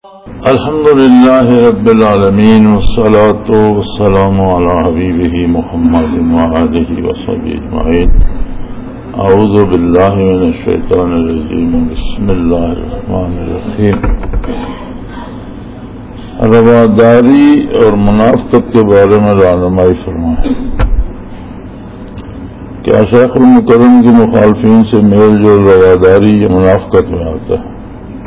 الحمد للہ رب العالمین والصلاة والسلام علی حبیبہ محمد وآلہ وصحبہ اجمعین. اعوذ باللہ من الشیطان الرجیم. بسم اللہ الرحمن الرحیم. رواداری اور منافقت کے بارے میں رہنمائی فرمائیں. کیا شیخ المکرم کی مخالفین سے میل جول رواداری یا منافقت میں آتا ہے؟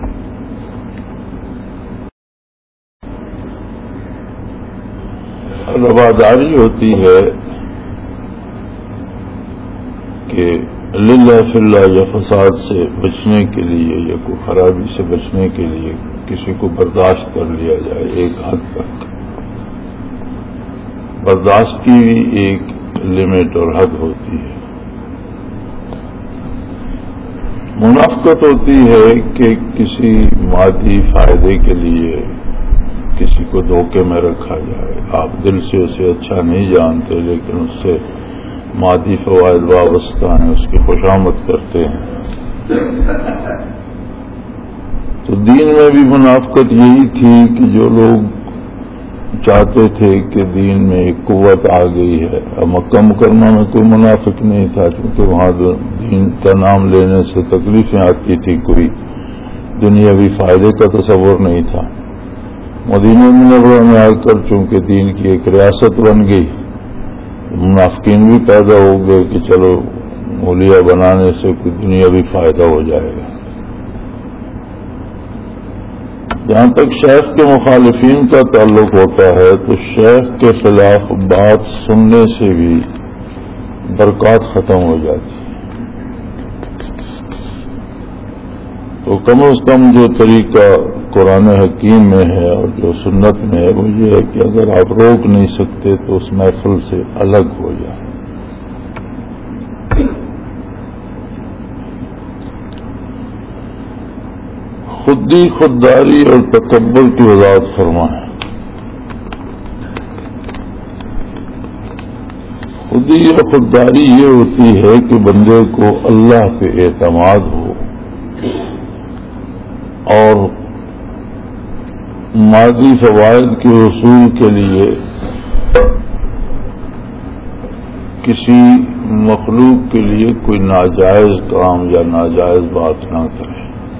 رواداری ہوتی ہے کہ للہ فی اللہ یا فساد سے بچنے کے لیے یا کوئی خرابی سے بچنے کے لیے کسی کو برداشت کر لیا جائے ایک حد تک. برداشت کی بھی ایک لمٹ اور حد ہوتی ہے. منافقت ہوتی ہے کہ کسی مادی فائدے کے لیے کسی کو دھوکے میں رکھا جائے. آپ دل سے اسے اچھا نہیں جانتے لیکن اس سے مادی فوائد وابستہ ہیں, اس کی خوشامد کرتے ہیں. تو دین میں بھی منافقت یہی تھی کہ جو لوگ چاہتے تھے کہ دین میں ایک قوت آ گئی ہے. مکہ مکرمہ میں کوئی منافق نہیں تھا کیونکہ وہاں دین کا نام لینے سے تکلیفیں آتی تھی, کوئی دنیاوی فائدے کا تصور نہیں تھا. مدینہ منورہ میں آ کر چونکہ دین کی ایک ریاست بن گئی, منافقین بھی پیدا ہو گئے کہ چلو اولیاء بنانے سے کوئی دنیاوی فائدہ ہو جائے گا. جہاں تک شیخ کے مخالفین کا تعلق ہوتا ہے تو شیخ کے خلاف بات سننے سے بھی برکات ختم ہو جاتی ہے. تو کم از کم جو طریقہ قرآن حکیم میں ہے اور جو سنت میں ہے وہ یہ ہے کہ اگر آپ روک نہیں سکتے تو اس محفل سے الگ ہو جائیں. خودی خودداری اور تکبر کی وضاحت فرمائیں. خودی اور خودداری یہ ہوتی ہے کہ بندے کو اللہ پہ اعتماد ہو اور مادی فوائد کے حصول کے لیے کسی مخلوق کے لیے کوئی ناجائز کام یا ناجائز بات نہ کرے.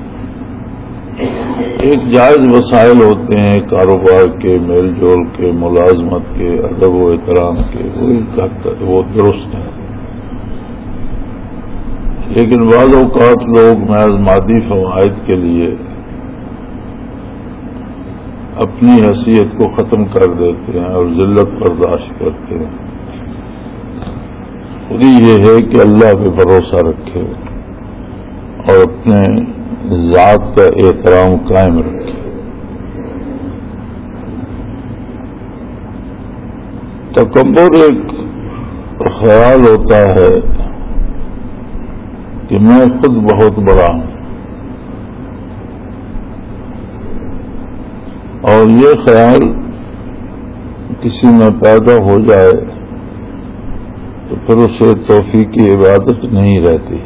ایک جائز وسائل ہوتے ہیں کاروبار کے, میل جول کے, ملازمت کے, ادب و احترام کے, وہ درست ہے. لیکن بعض اوقات لوگ محض مادی فوائد کے لیے اپنی حیثیت کو ختم کر دیتے ہیں اور ذلت برداشت کرتے ہیں. خود یہ ہے کہ اللہ پہ بھروسہ رکھے اور اپنے ذات کا احترام قائم رکھے. تکبر ایک خیال ہوتا ہے کہ میں خود بہت بڑا ہوں, اور یہ خیال کسی میں پیدا ہو جائے تو پھر اسے توفیق کی عبادت نہیں رہتی,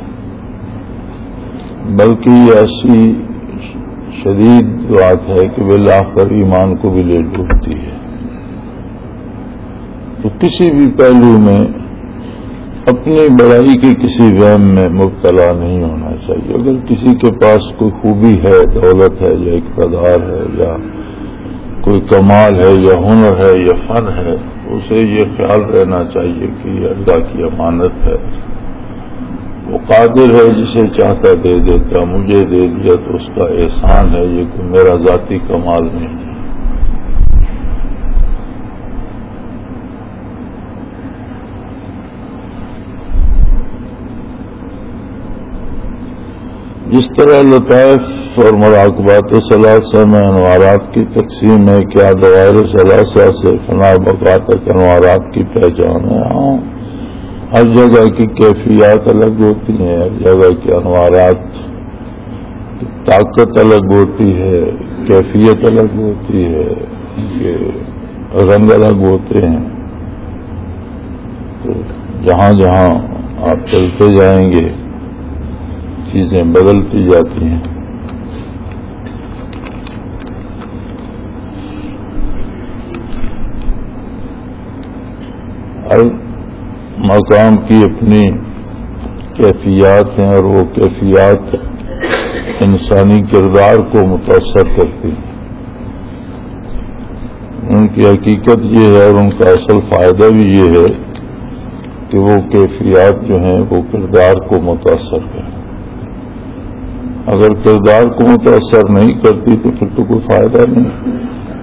بلکہ یہ ایسی شدید بات ہے کہ بالآخر ایمان کو بھی لے ڈوبتی ہے. تو کسی بھی پہلو میں اپنی بڑائی کے کسی وہم میں مبتلا نہیں ہونا چاہیے. اگر کسی کے پاس کوئی خوبی ہے, دولت ہے یا اقتدار ہے یا کوئی کمال ہے یا ہنر ہے یا فن ہے, اسے یہ خیال رہنا چاہیے کہ یہ اللہ کی امانت ہے. وہ قادر ہے, جسے چاہتا دے دیتا. مجھے دے دیا تو اس کا احسان ہے, یہ کوئی میرا ذاتی کمال نہیں ہے. جس طرح لطائف اور مراقبات ثلاثہ میں انوارات کی تقسیم ہے, کیا دوائر ثلاثہ سے فنا بقا تک انوارات کی پہچان ہے. ہاں, ہر جگہ کی کیفیات الگ ہوتی ہیں, ہر جگہ کے انوارات کی طاقت الگ ہوتی ہے, کیفیت الگ ہوتی ہے, رنگ الگ ہوتے ہیں. تو جہاں جہاں آپ چلتے جائیں گے چیزیں بدلتی جاتی ہیں. مقام کی اپنی کیفیات ہیں اور وہ کیفیات انسانی کردار کو متاثر کرتی ہیں. ان کی حقیقت یہ ہے اور ان کا اصل فائدہ بھی یہ ہے کہ وہ کیفیات جو ہیں وہ کردار کو متاثر کریں. اگر کردار کو متاثر نہیں کرتی تو پھر تو کوئی فائدہ نہیں.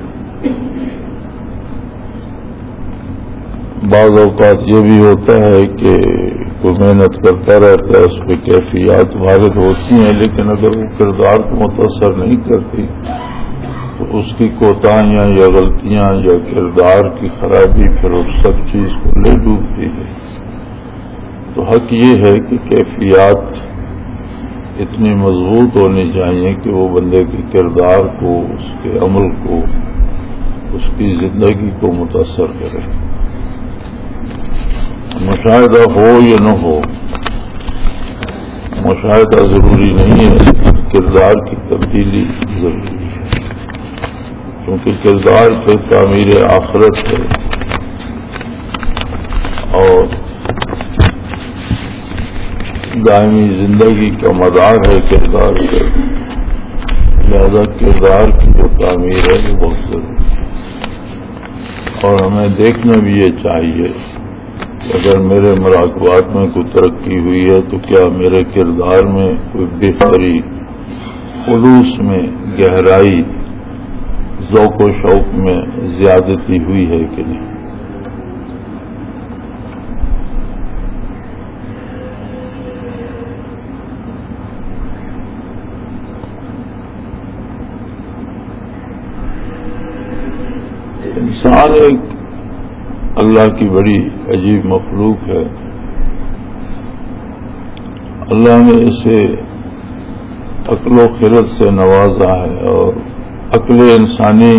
بعض اوقات یہ بھی ہوتا ہے کہ کوئی محنت کرتا رہتا ہے، اس پہ کیفیات وارد ہوتی ہیں، لیکن اگر وہ کردار کو متاثر نہیں کرتی تو اس کی کوتاہیاں یا غلطیاں یا کردار کی خرابی پھر اس سب چیز کو لے ڈوبتی ہے. تو حق یہ ہے کہ کیفیات اتنی مضبوط ہونی چاہیے کہ وہ بندے کے کردار کو، اس کے عمل کو، اس کی زندگی کو متاثر کرے. مشاہدہ ہو یا نہ ہو، مشاہدہ ضروری نہیں ہے لیکن کردار کی تبدیلی ضروری ہے، کیونکہ کردار پہ تعمیر آخرت ہے اور دائمی زندگی کا مدار ہے کردار پہ. لہذا کردار کی جو تعمیر ہے وہ بہت ضروری ہے. اور ہمیں دیکھنا بھی یہ چاہیے کہ اگر میرے مراقبات میں کوئی ترقی ہوئی ہے تو کیا میرے کردار میں کوئی بہتری، خلوص میں گہرائی، ذوق و شوق میں زیادتی ہوئی ہے کہ نہیں. انسان ایک اللہ کی بڑی عجیب مخلوق ہے. اللہ نے اسے عقل و خرد سے نوازا ہے اور عقل انسانی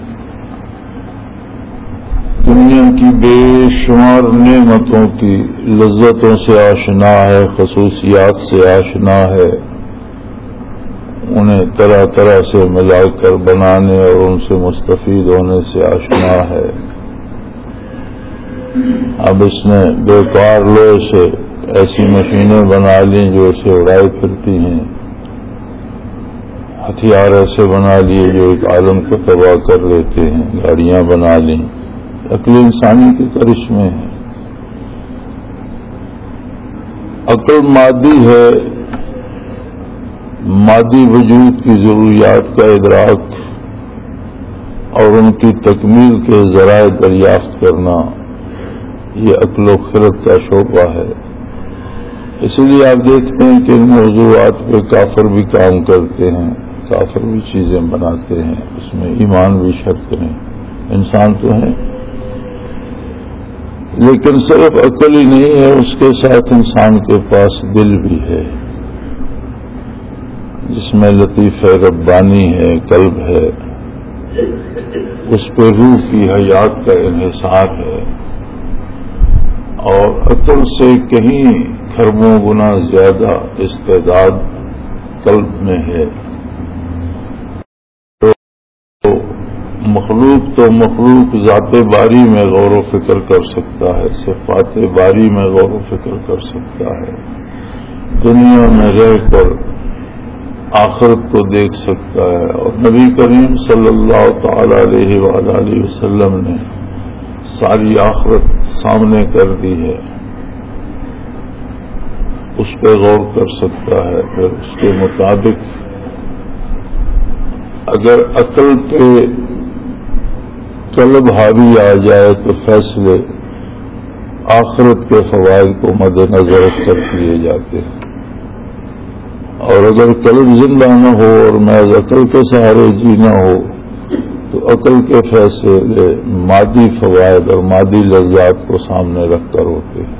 دنیا کی بے شمار نعمتوں کی لذتوں سے آشنا ہے، خصوصیات سے آشنا ہے، انہیں طرح طرح سے ملا کر بنانے اور ان سے مستفید ہونے سے آشنا ہے. اب اس نے بیکار لوہے سے ایسی مشینیں بنا لی جو اسے اڑائی پھرتی ہیں، ہتھیار ایسے بنا لیے جو ایک عالم کو تباہ کر دیتے ہیں، گاڑیاں بنا لیں. عقل انسانی کے کرشمے ہیں. عقل مادی ہے، مادی وجود کی ضروریات کا ادراک اور ان کی تکمیل کے ذرائع دریافت کرنا یہ عقل و خرد کا شعبہ ہے. اسی لیے آپ دیکھتے ہیں کہ ان موضوعات پہ کافر بھی کام کرتے ہیں، کافر بھی چیزیں بناتے ہیں، اس میں ایمان بھی شرط ہیں. انسان تو ہیں لیکن صرف عقل ہی نہیں ہے، اس کے ساتھ انسان کے پاس دل بھی ہے جس میں لطیف ربانی ہے، قلب ہے، اس پہ روح کی حیات کا انحصار ہے اور عقل سے کہیں کھربوں گنا زیادہ استعداد قلب میں ہے. تو مخلوق ذات باری میں غور و فکر کر سکتا ہے، صفات باری میں غور و فکر کر سکتا ہے، دنیا میں رہ کر آخرت کو دیکھ سکتا ہے. اور نبی کریم صلی اللہ تعالی علیہ وآلہ وسلم نے ساری آخرت سامنے کر دی ہے، اس پہ غور کر سکتا ہے. پھر اس کے مطابق اگر عقل پہ قلب حاوی آ جائے تو فیصلے آخرت کے فوائد کو مد نظر رکھ کر کیے جاتے ہیں، اور اگر قلب زندہ نہ ہو اور محض عقل کے سہارے جینا ہو تو عقل کے فیصلے مادی فوائد اور مادی لذات کو سامنے رکھ کر ہوتے ہیں.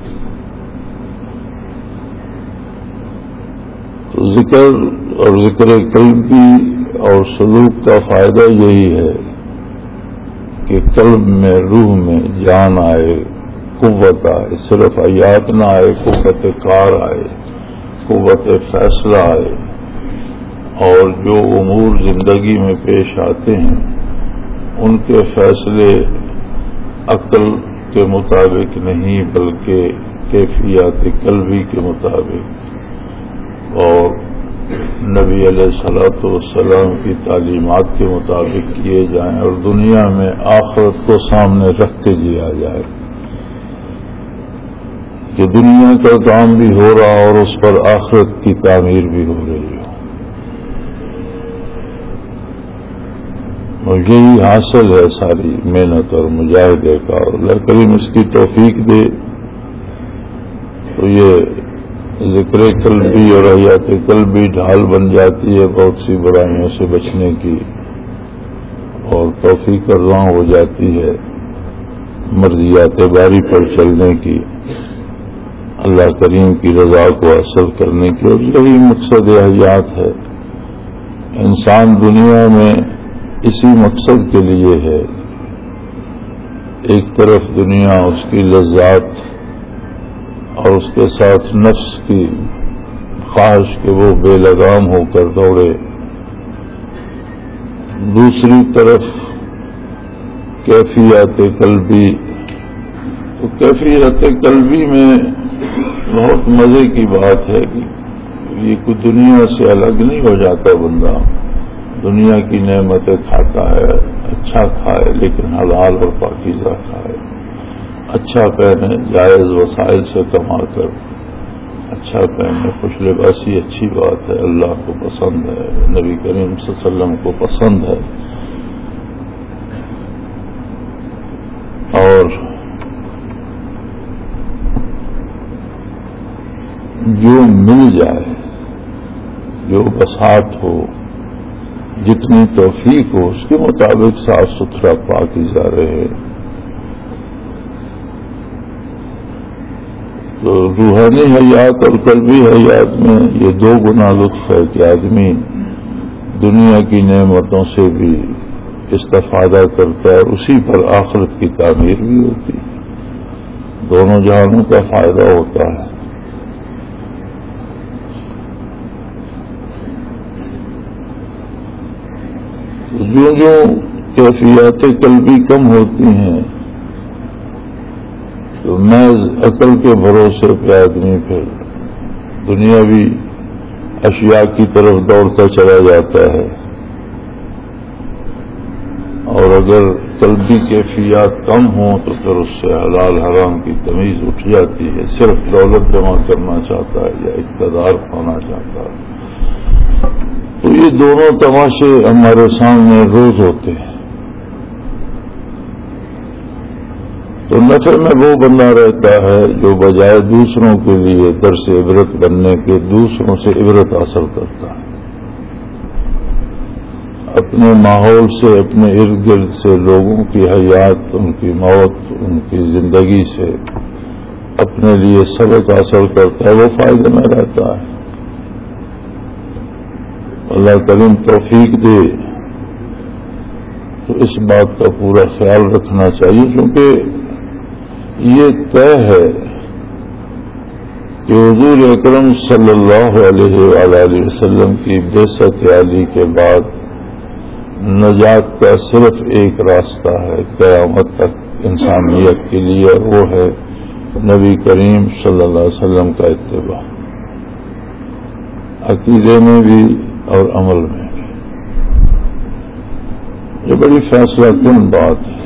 تو ذکر اور ذکر قلبی اور سلوک کا فائدہ یہی ہے کہ قلب میں، روح میں جان آئے، قوت آئے، صرف حیات نہ آئے، قوت کار آئے، قوت فیصلہ آئے، اور جو امور زندگی میں پیش آتے ہیں ان کے فیصلے عقل کے مطابق نہیں بلکہ کیفیات قلبی کے مطابق اور نبی علیہ الصلوۃ والسلام کی تعلیمات کے مطابق کیے جائیں اور دنیا میں آخرت کو سامنے رکھ کے جیا جائے کہ دنیا کا کام بھی ہو رہا اور اس پر آخرت کی تعمیر بھی ہو رہی ہو. اور یہی حاصل ہے ساری محنت اور مجاہدے کا. اللہ کریم اس کی توفیق دے تو یہ ذکر قلبی اور حیات قلبی ڈھال بن جاتی ہے بہت سی برائیوں سے بچنے کی اور توفیق رواں ہو جاتی ہے مرضیات باری پر چلنے کی، اللہ کریم کی رضا کو حاصل کرنے کی. اور یہی مقصد حیات ہے. انسان دنیا میں اسی مقصد کے لیے ہے. ایک طرف دنیا اس کی لذات اور اس کے ساتھ نفس کی خواہش کہ وہ بے لگام ہو کر دوڑے، دوسری طرف کیفیت قلبی. تو کیفیت قلبی میں بہت مزے کی بات ہے کہ یہ کوئی دنیا سے الگ نہیں ہو جاتا. بندہ دنیا کی نعمتیں کھاتا ہے، اچھا کھائے لیکن حلال اور پاکیزہ کھائے، اچھا پہنے، جائز وسائل سے کما کر اچھا پہنے. خوش لباسی اچھی بات ہے، اللہ کو پسند ہے، نبی کریم صلی اللہ علیہ وسلم کو پسند ہے. اور جو مل جائے، جو بساط ہو، جتنی توفیق ہو، اس کے مطابق صاف ستھرا پاکیزہ رہے. تو روحانی حیات اور قلبی حیات میں یہ دو گنا لطف ہے کہ آدمی دنیا کی نعمتوں سے بھی استفادہ کرتا ہے، اسی پر آخرت کی تعمیر بھی ہوتی ہے، دونوں جہانوں کا فائدہ ہوتا ہے. جو جو کیفیات قلبی کم ہوتی ہیں تو محض عقل کے بھروسے پہ آدمی پھر دنیاوی اشیاء کی طرف دوڑتا چلا جاتا ہے. اور اگر قلبی کیفیات کم ہوں تو پھر اس سے حلال حرام کی تمیز اٹھ جاتی ہے. صرف دولت جمع کرنا چاہتا ہے یا اقتدار پانا چاہتا ہے. تو یہ دونوں تماشے ہمارے سامنے روز ہوتے ہیں. تو نفع میں وہ بندہ رہتا ہے جو بجائے دوسروں کے لیے درس عبرت بننے کے دوسروں سے عبرت حاصل کرتا ہے. اپنے ماحول سے، اپنے ارد گرد سے لوگوں کی حیات، ان کی موت، ان کی زندگی سے اپنے لیے سبق حاصل کرتا ہے، وہ فائدے میں رہتا ہے. اللہ کریم توفیق دے تو اس بات کا پورا خیال رکھنا چاہیے، کیونکہ یہ طے ہے کہ حضور اکرم صلی اللہ علیہ وآلہ وسلم کی بعثت عالی کے بعد نجات کا صرف ایک راستہ ہے قیامت تک انسانیت کے لیے، اور وہ ہے نبی کریم صلی اللہ علیہ وسلم کا اتباع، عقیدے میں بھی اور عمل میں بھی. یہ بڑی فیصلہ کن بات ہے.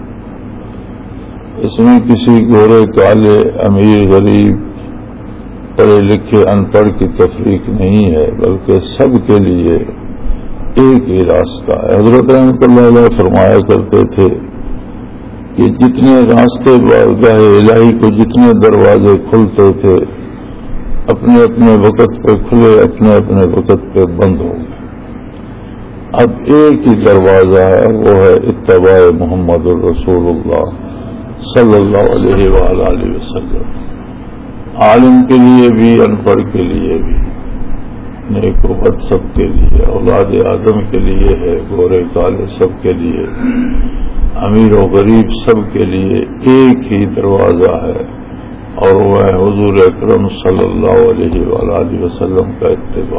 اس میں کسی گورے کالے، امیر غریب، پڑھے لکھے ان پڑھ کی تفریق نہیں ہے، بلکہ سب کے لیے ایک ہی راستہ ہے. حضرت رحمۃ اللہ علیہ فرمایا کرتے تھے کہ جتنے راستے بارگاہ الہی کو، جتنے دروازے کھلتے تھے اپنے اپنے وقت پہ کھلے، اپنے اپنے وقت پہ بند ہو گئے. اب ایک ہی دروازہ ہے، وہ ہے اتباع محمد الرسول اللہ صلی اللہ علیہ وآلہ وسلم. عالم کے لیے بھی، ان پڑھ کے لیے بھی، نیک و بد سب کے لیے، اولاد آدم کے لیے ہے، گورے کالے سب کے لیے، امیر و غریب سب کے لیے ایک ہی دروازہ ہے، اور وہ ہے حضور اکرم صلی اللہ علیہ وآلہ وسلم کا اتباع.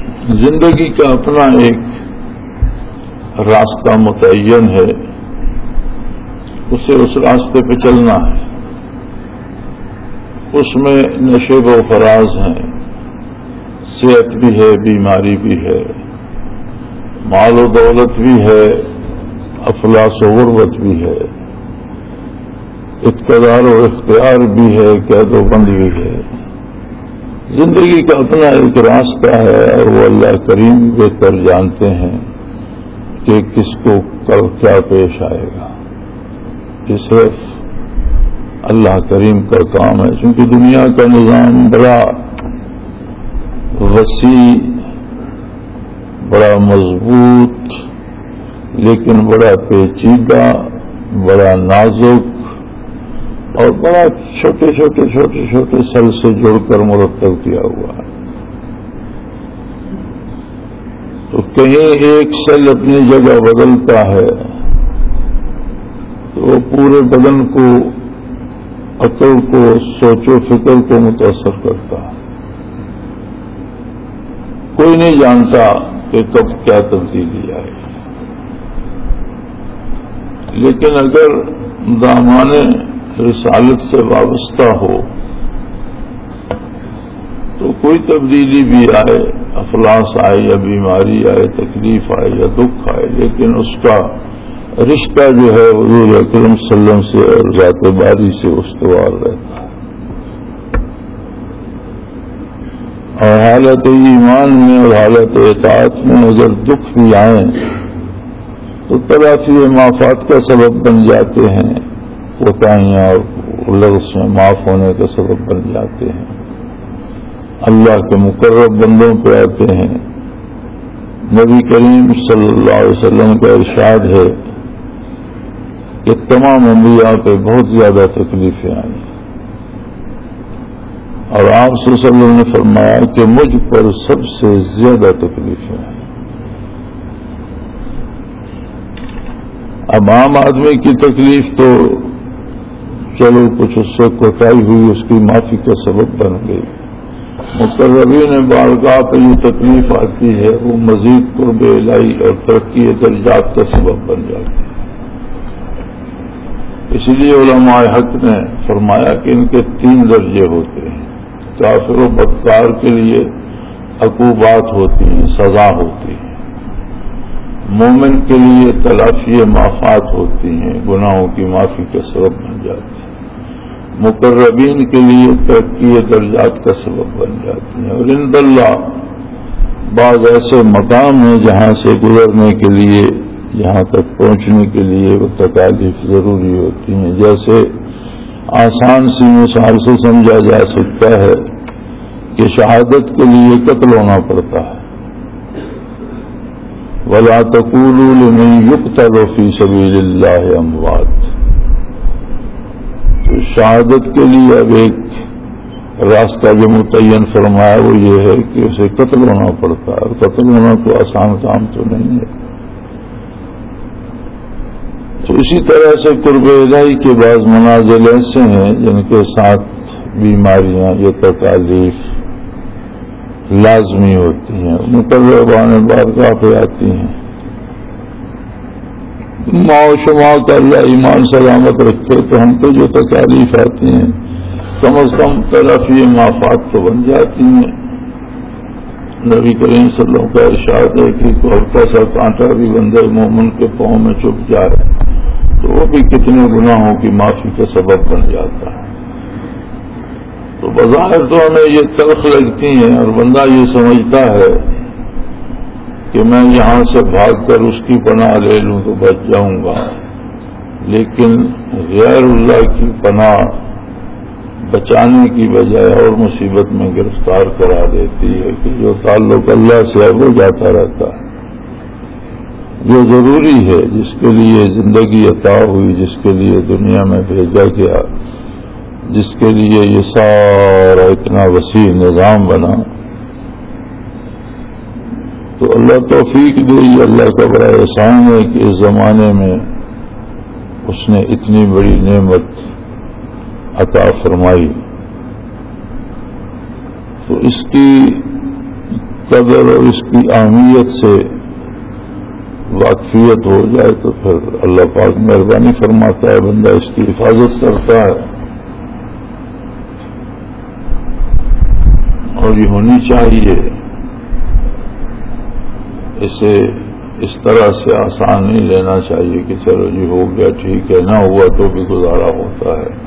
زندگی کا اپنا ایک راستہ متعین ہے اسے اس راستے پہ چلنا ہے. اس میں نشیب و فراز ہیں، صحت بھی ہے، بیماری بھی ہے، مال و دولت بھی ہے، افلاس و غربت بھی ہے، اقتدار و اختیار بھی ہے، قید و بند بھی ہے. زندگی کا اپنا ایک راستہ ہے اور وہ اللہ کریم بہتر جانتے ہیں کہ کس کو کل کیا پیش آئے گا. یہ صرف اللہ کریم کا کام ہے، چونکہ دنیا کا نظام بڑا وسیع، بڑا مضبوط، لیکن بڑا پیچیدہ، بڑا نازک اور بڑا چھوٹے چھوٹے چھوٹے چھوٹے سل سے جڑ کر مرتب کیا ہوا ہے. تو کہیں ایک سل اپنی جگہ بدلتا ہے تو وہ پورے بدن کو، عقل کو، سوچ و فکر کو متاثر کرتا ہے. کوئی نہیں جانتا کہ کب کیا تبدیلی آئے. لیکن اگر دامان رسالت سے وابستہ ہو تو کوئی تبدیلی بھی آئے، افلاس آئے یا بیماری آئے، تکلیف آئے یا دکھ آئے، لیکن اس کا رشتہ جو ہے حضور اکرم صلی اللہ علیہ وسلم سے اور ذات باری سے استوار رہتا ہے. اور حالت ایمان میں اور حالت اطاعت میں اگر دکھ بھی آئیں تو تلافی معافات کا سبب بن جاتے ہیں، کوتاہیاں اور لغز میں معاف ہونے کا سبب بن جاتے ہیں، اللہ کے مقرب بندوں پہ آتے ہیں. نبی کریم صلی اللہ علیہ وسلم کا ارشاد ہے کہ تمام انبیاء پہ بہت زیادہ تکلیفیں آئیں اور آپ صلی اللہ علیہ وسلم نے فرمایا کہ مجھ پر سب سے زیادہ تکلیفیں آئیں. اب عام آدمی کی تکلیف تو چلو کچھ اس سے کوتاہی ہوئی، اس کی معافی کا سبب بن گئی. مقربین بارگاہ پہ یہ تکلیف آتی ہے وہ مزید قرب الہی اور ترقی درجات کا سبب بن جاتی ہے. اس لیے علماء حق نے فرمایا کہ ان کے 3 درجے ہوتے ہیں. کافر و بدکار کے لیے عقوبات ہوتی ہیں، سزا ہوتی ہے. مومن کے لیے تلافی معافات ہوتی ہیں، گناہوں کی معافی کا سبب بن جاتی ہیں. مقربین کے لیے ترقی درجات کا سبب بن جاتی ہیں. اور عند اللہ بعض ایسے مقام ہیں جہاں سے گزرنے کے لیے، یہاں تک پہنچنے کے لیے وہ تکالیف ضروری ہوتی ہیں. جیسے آسان سی مثال سے سمجھا جا سکتا ہے کہ شہادت کے لیے قتل ہونا پڑتا ہے. وَلَا تَقُولُوا لِمَن يُقْتَلُ فِي سَبِيلِ اللَّهِ أَمْوَاتٌ. تو شہادت کے لیے اب ایک راستہ جو متعین فرمایا وہ یہ ہے کہ اسے قتل ہونا پڑتا ہے. اور قتل ہونا تو آسان کام تو نہیں ہے. تو اسی طرح سے قرب الہی کے بعض منازل ایسے ہیں جن کے ساتھ بیماریاں یا تکالیف لازمی ہوتی ہیں، مقربان بارگاہ پہ آتی ہیں. ماں و شما کا اللہ ایمان سلامت رکھتے تو ہم کو جو تکالیف آتی ہیں کم از کم تلافی معافات تو بن جاتی ہیں. نبی کریم صلی اللہ علیہ وسلم کا ارشاد ہے کہ ہلکا سا کانٹا بھی بندے مومن کے پاؤں میں چپ جائے تو وہ بھی کتنے گناہوں کی معافی کا سبب بن جاتا ہے. تو بظاہر تو ہمیں یہ تلخ لگتی ہیں اور بندہ یہ سمجھتا ہے کہ میں یہاں سے بھاگ کر اس کی پناہ لے لوں تو بچ جاؤں گا، لیکن غیر اللہ کی پناہ بچانے کی بجائے اور مصیبت میں گرفتار کرا دیتی ہے کہ جو تعلق اللہ سے ہے وہ جاتا رہتا ہے. جو ضروری ہے، جس کے لیے زندگی عطا ہوئی، جس کے لیے دنیا میں بھیجا گیا، جس کے لیے یہ سارا اتنا وسیع نظام بنا، تو اللہ توفیق دے. اللہ کا بڑا احسان ہے کہ اس زمانے میں اس نے اتنی بڑی نعمت عطا فرمائی. تو اس کی قدر اور اس کی اہمیت سے واقفیت ہو جائے تو پھر اللہ پاک مہربانی فرماتا ہے، بندہ اس کی حفاظت کرتا ہے. اور یہ ہونی چاہیے. اسے اس طرح سے آسان نہیں لینا چاہیے کہ چلو جی ہو گیا ٹھیک ہے، نہ ہوا تو بھی گزارا ہوتا ہے.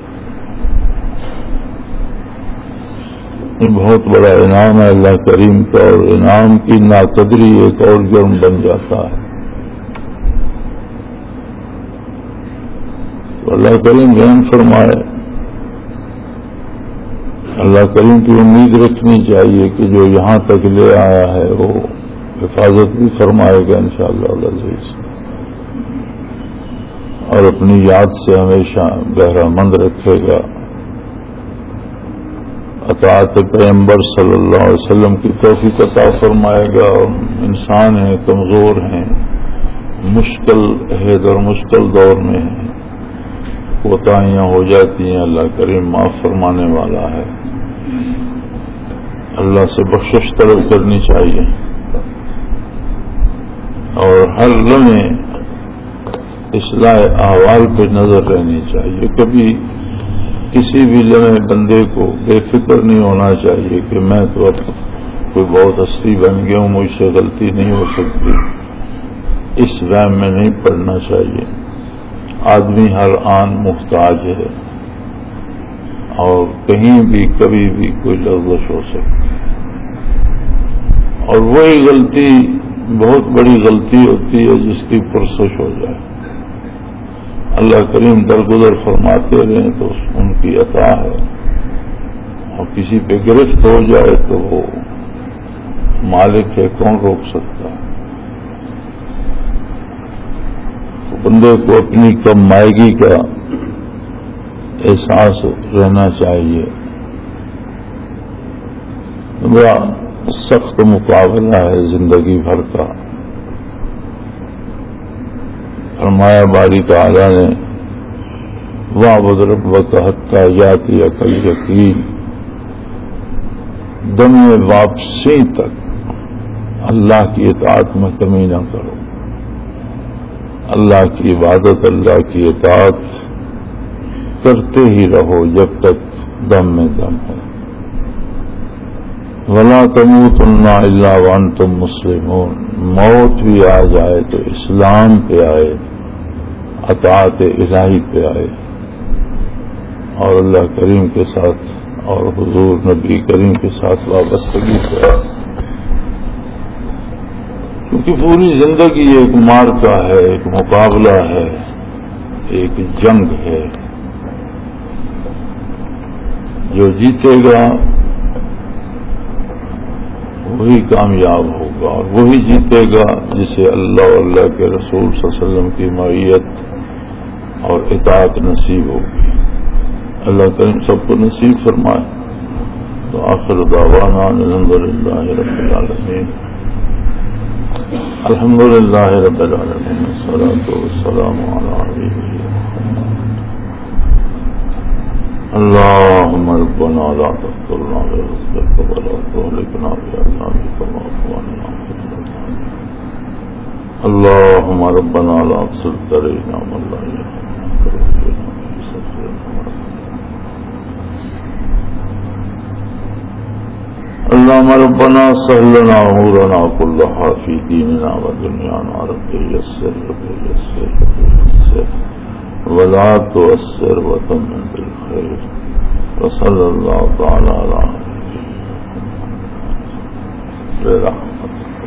یہ بہت بڑا انعام ہے اللہ کریم کا، اور انعام کی ناقدری ایک اور جرم بن جاتا ہے. تو اللہ کریم رحم فرمائے. اللہ کریم کی امید رکھنی چاہیے کہ جو یہاں تک لے آیا ہے وہ حفاظت بھی فرمائے گا انشاءاللہ العزیز، اور اپنی یاد سے ہمیشہ بہرہ مند رکھے گا. اطاعت پیغمبر صلی اللہ علیہ وسلم کی توفیق عطا فرمائے گا. انسان ہیں، کمزور ہیں، مشکل عہد اور مشکل دور میں ہیں، کوتاہیاں ہو جاتی ہیں. اللہ کریم معاف فرمانے والا ہے. اللہ سے بخشش طلب کرنی چاہیے، اور ہر لمحے اصلاح احوال پہ نظر رہنی چاہیے. کبھی کسی بھی لمحے بندے کو بے فکر نہیں ہونا چاہیے کہ میں تو اب کوئی بہت ہستی بن گیا ہوں، مجھ سے غلطی نہیں ہو سکتی. اس وہم میں نہیں پڑنا چاہیے. آدمی ہر آن محتاج ہے، اور کہیں بھی کبھی بھی کوئی لغزش ہو سکتی، اور وہی غلطی بہت بڑی غلطی ہوتی ہے جس کی پرسش ہو جائے. اللہ کریم درگزر فرماتے رہیں تو ان کی عطا ہے، اور کسی پہ گرفت ہو جائے تو وہ مالک ہے، کون روک سکتا ہے. تو بندے کو اپنی کم مائگی کا احساس رہنا چاہیے. بڑا سخت مقابلہ ہے زندگی بھر کا. فرمایا باری تعالیٰ نے وَاعْبُدْ رَبَّكَ حَتَّىٰ يَأْتِيَكَ الْيَقِينُ. دم واپسی تک اللہ کی اطاعت میں کمی نہ کرو. اللہ کی عبادت، اللہ کی اطاعت کرتے ہی رہو جب تک دم میں دم ہے. وَلَا تَمُوتُنَّ إِلَّا وَأَنْتُمْ مُسْلِمُونَ. موت بھی آ جائے تو اسلام پہ آئے، اطاعت الہی پہ آئے، اور اللہ کریم کے ساتھ اور حضور نبی کریم کے ساتھ وابستگی پہ آئے. کیونکہ پوری زندگی ایک معرکہ ہے، ایک مقابلہ ہے، ایک جنگ ہے. جو جیتے گا وہی کامیاب ہوگا، اور وہی جیتے گا جسے اللہ اور اللہ کے رسول صلی اللہ علیہ وسلم کی معیت اور اطاعت نصیب ہوگی. اللہ کریم سب کو نصیب فرمائے. تو آخر دعوانا الحمدللہ رب العالمین. الحمدللہ رب العالمین، والصلاة والسلام علی حبیبہ اللهم ربنا لا تحضرنا برزقك ولا تهلكنا بعذابك واعف عنا. اللهم ربنا لا تسلط علينا من لا يرحمنا. اللهم ربنا سهل لنا امورنا كلها في ديننا ودنيانا. رب يسر يسر ولا تؤثر وتمن بالخير. وصلى الله تعالى على برحمته.